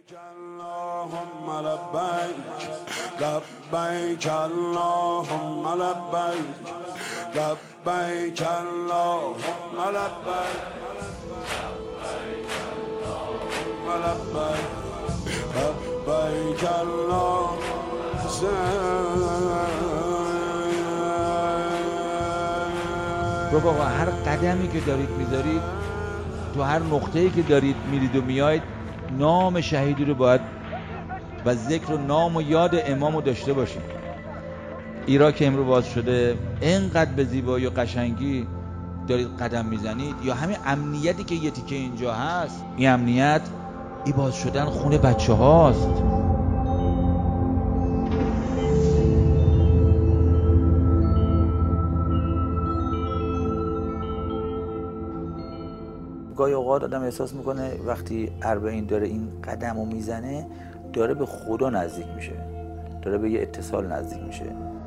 اللهم لبیک لبیک اللهم لبیک لبیک اللهم لبیک لبیک اللهم رفقا هر قدمی که دارید میذارید، تو هر نقطه‌ای که دارید میرید و میایید، نام شهیدی رو باید و ذکر و نام و یاد امام رو داشته باشید. ایران که امروز باز شده، اینقدر به زیبایی و قشنگی دارید قدم میزنید، یا همین امنیتی که یه تیکه اینجا هست، این امنیت ای باز شدن خونه بچه هاست. گاهی اوقات آدم احساس میکنه وقتی اربعین داره این قدم رو میزنه، داره به خدا نزدیک میشه، داره به یه اتصال نزدیک میشه.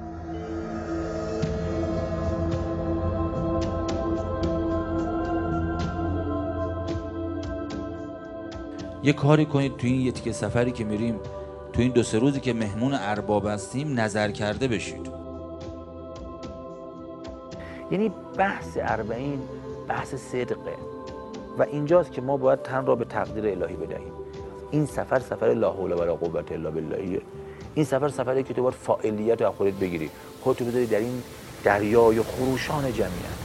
یه کاری کنید تو این یه تیکه سفری که میریم، تو این 2-3 روزی که مهمون ارباب هستیم، نظر کرده بشید. یعنی بحث اربعین بحث صدقه و اینجاست که ما باید تن را به تقدیر الهی بدهیم. این سفر سفر لا حول ولا قوة الا بالله. این سفر سفری که تو باید فاعلیت از خودت بگیری، خودتو بذاری در این دریای خروشان جمعیت.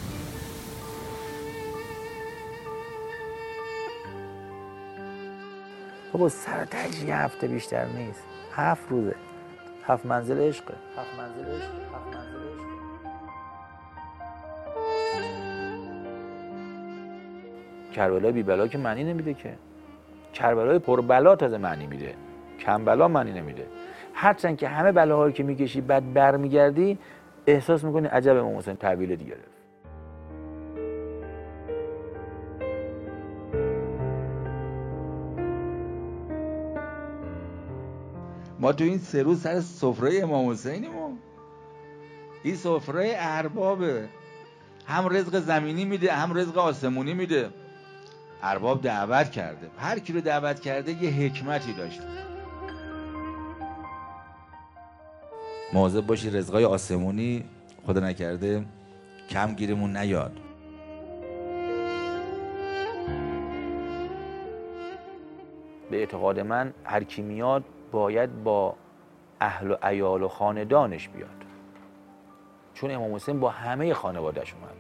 بابا سرتج یه هفته بیشتر نیست، 7 روزه، 7 منزل عشقه، 7 منزل عشقه، 7 منزل عشقه. کربلای بی بلا که معنی نمیده که. کربلای پر بلا تازه معنی میده، کم بلا معنی نمیده. هرچند که همه بلاهایی که میکشی بعد برمیگردی، احساس میکنی عجب امام حسین تحویل دیگه گرفت. ما تو این 3 روز سر سفره امام حسینیم. این سفره اربابه، هم رزق زمینی میده هم رزق آسمونی میده. ارباب دعوت کرده، هر کی رو دعوت کرده یه حکمتی داشته. مواظب باشی رزقای آسمونی خدا نکرده کم گیرمون نیاد. به اعتقاد من هر کی میاد باید با اهل و عیال و خاندانش بیاد، چون امام حسین با همه خانواده‌اش اومد.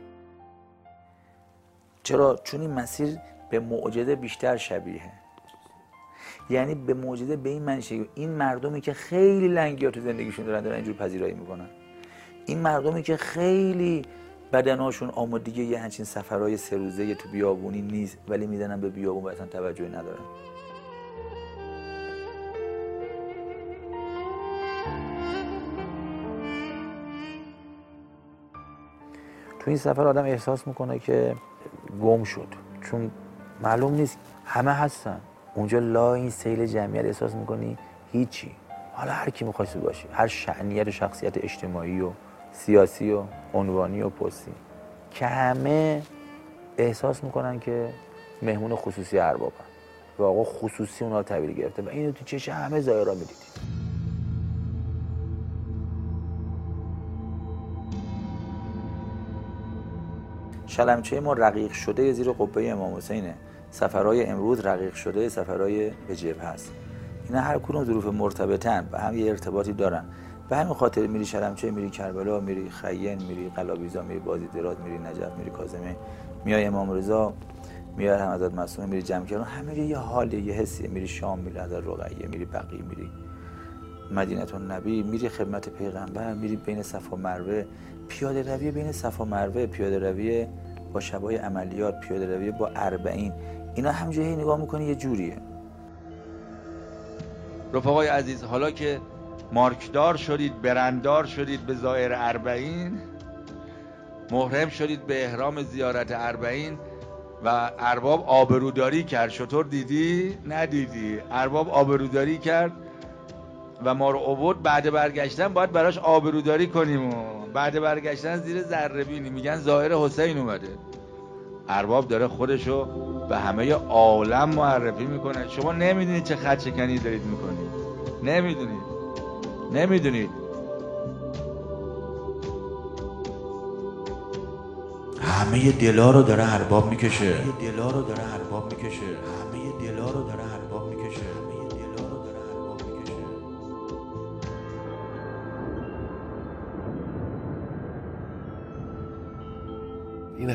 چرا؟ چون این مسیر به معجزه بیشتر شبیهه. یعنی به معجزه به این معنی، این مردمی که خیلی لنگی‌ها تو زندگیشون دارن اینجور پذیرایی میکنن، این مردمی که خیلی بدناشون آمادگی یه همچین سفرهای 3 روزه تو بیابونی نیست، ولی میزنن به بیابون و اصلا توجهی ندارن. تو این سفر آدم احساس میکنه که گم شد، چون معلوم نیست، همه هستن اونجا لا این سیل جمعیت، احساس میکنی هیچی. حالا هر کی میخوای باشی، هر شأنیت و شخصیت اجتماعی و سیاسی و عنوانی و پستی، که همه احساس میکنن که مهمون خصوصی اربابن و آقا خصوصی اونا رو تحویل گرفته و اینو تو چشم همه زائرا میدیدی. شلمچه ما رقیق شده زیر قبه امام حسینه. سفرهای امروز رقیق شده سفرهای به جبهه هست. اینا هر کدوم ظروف مرتبطن و هم یه ارتباطی دارن. به همین خاطر میری شلمچه، میری کربلا، میری خیین، میری قلابیزا، میری بازیدرات، میری نجف، میری کاظمی، میای امام رضا، میای هم حضرت معصومه، میری جمکران، همه یه حاله، یه حسیه. میری شام، میری حضرت رقیه، میری بقیع، میری مدینه النبی، میری خدمت پیغمبر، میری بین صفا و مروه. پیاده روی بین صفا و مروه، پیاده روی با شبای عملیات، پیاده روی با اربعین، اینا همجوری نگاه میکنی یه جوریه. رفقای عزیز، حالا که مارکدار شدید، برندار شدید به زائر اربعین، محرم شدید به احرام زیارت اربعین و ارباب آبروداری کرد. چطور دیدی؟ ندیدی؟ ارباب آبروداری کرد و ما رو آورد. بعد برگشتن باید براش آبروداری کنیم و بعد برگشتن زیر ذره بینی میگن ظاهر حسین اومده. ارباب داره خودشو به همه عالم معرفی میکنه. شما نمیدونید چه خط شکنی دارید میکنید، نمیدونید. همه دلا رو داره ارباب میکشه. این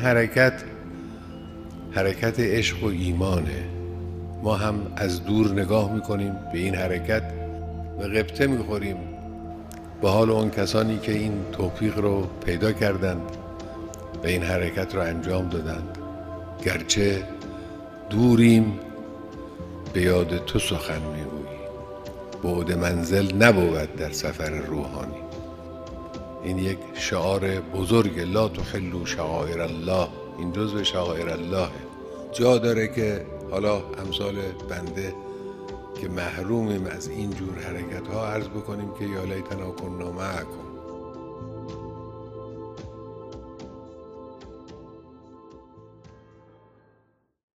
حرکت عشق و ایمانه. ما هم از دور نگاه میکنیم به این حرکت و غبطه میخوریم به حال اون کسانی که این توفیق رو پیدا کردند و این حرکت رو انجام دادند. گرچه دوریم به یاد تو سخن میگویی، بعد منزل نبود در سفر روحانی. این یک شعار بزرگ، لا تحلوا شعائر الله. این جزو شعائر الله جا داره که حالا امثال بنده که محرومیم از این جور حرکت ها عرض بکنیم که یا لیتنا کنا معکم.